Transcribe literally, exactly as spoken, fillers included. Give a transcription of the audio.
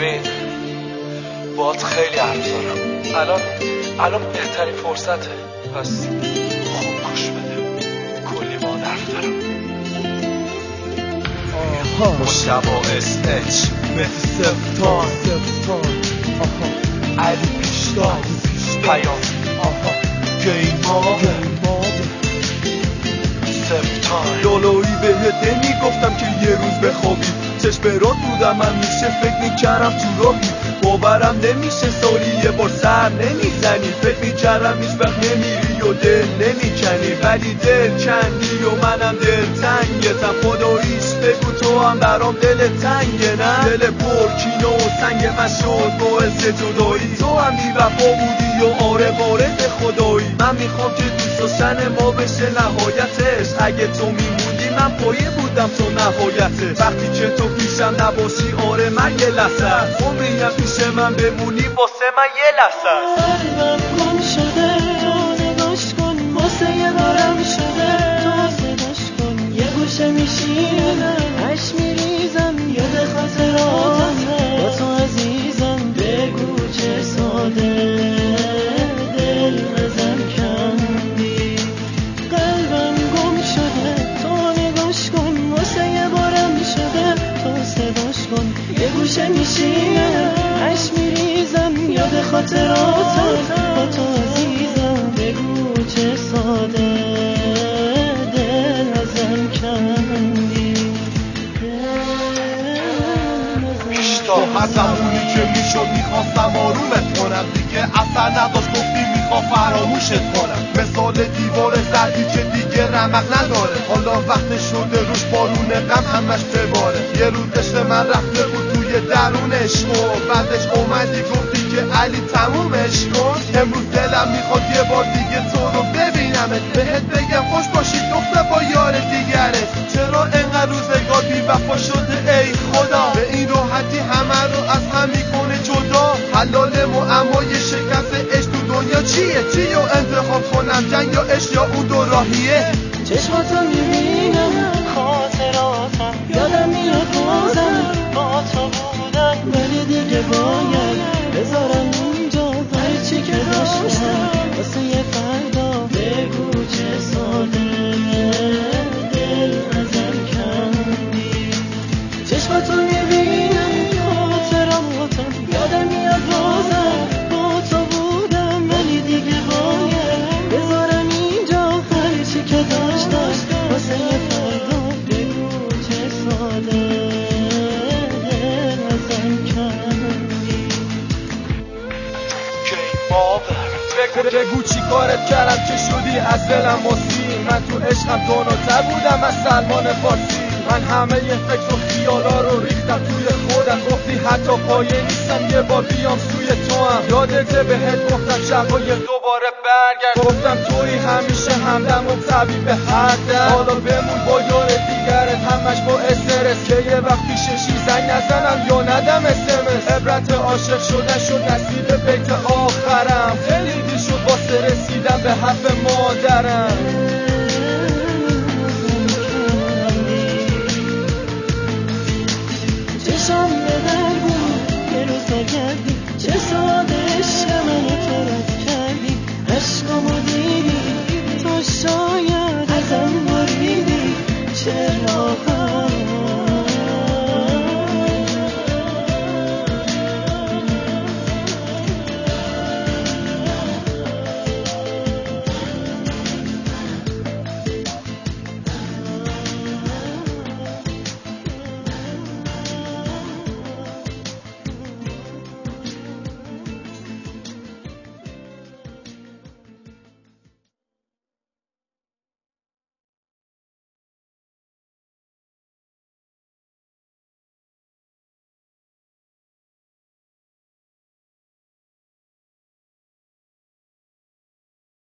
ببین باهات خیلی حرف دارم. الان الان بهترین فرصته، پس خوب گوش بده، کلی باهات حرف دارم. مشتبه اس اچ مثل سفتان علی پیشتان پیام گیما سفتان لولوی بهت نمیگفتم که یه روز بخوابی، چشم برات بودم من میشه فکر میکردم تو راهی، باورم نمیشه سالی یه بار سر نمیزنی، فکر میکردم هیچ وقت نمیری و دل نمیکنی، ولی دل کندی و منم دل تنگتم، خداییش بگو تو هم برام دل تنگه نه؟ دل پرکینه و سنگ من شد باعث جدایی، تو هم بی وفا بودی و آره وارد خدایی، من میخوام که دوست داشتن ما بشه نهایتش، اگه تو میموندی من پایه بودم تو نهایته، وقتی که تو پیشم نباشی آره من یه لحظه عمریم پیش من بمونی واسه من یه لحظه. قلبم گم شده تو نگاش کن، واسه یه بارم شده تو صداش کن، یه گوشه میشینم عشق میریزم یاد خاطراتم با تو عزیزم، بگو چه ساده دل ازم کندی. قلبم گم شده تو نگاش کن، واسه یه بارم شده تو صداش کن، یه گوشه میشینم عشق میریزم یاد خاطراتم با تو عزیزم، بگو چه ساده دل ازم کندی. تو همونی که میشد میخواستم آرومت کنم، دیگه اثر نداشت گفتی میخوام فراموشت کنم، مثال دیوار زردی که دیگه رمق نداره، حالا وقت شده روش بارون غم همش بباره، یه روز عشق من رفته بود توی درونش و بعدش اومدی گفتی که علی تمومش کن، امروز دلم میخواد یه بار دیگه تو رو ببینمت، بهت بگم خوش باشی دختر با یار دیگرت، چرا انقدر روزگار بی وفا شده ای خدا، به این راحتی همه رو از هم میکنه جدا، حلال معمای شکست عشق تو دنیا چیه؟ چی رو انتخاب کنم جنگ یا عشق یا اون دو راهیه؟ چشماتو میبینم خاطراتم یادم میاد بازم با تو بودم، ولی دیگه باید بذارم اونجا هرچی که داشتم واسه یه فردا، بگو چه ساده دل ازم کندی. چشماتو میبینم خاطراتم یادم میاد بازم با تو بودم، ولی دیگه باید بذارم اینجا هرچی که داشتم واسه یه فردا، بگو چه ساده دل ازم کندی. بگو چی کارت کردم که شدی از دلم واسی، من تو عشقم دونوتر بودم از سلمان فارسی، من همه ی فکر و خیالا رو ریختم توی خودم، گفتی حتی پایه نیستم یه بار بیام سوی تو هم، یادته بهت گفتم شبای دوباره برگرد، گفتم توی همیشه همدم و طبیب هر دم، حالا بمون با یار دیگرت همش با استرس، که یه وقت پیششی زنگ نزنم یا ندم اسمس، عبرت عاشق شدن شد نصیب بیت آخرم، خیلی دیر شد واسه رسیدن به حرف مادرم.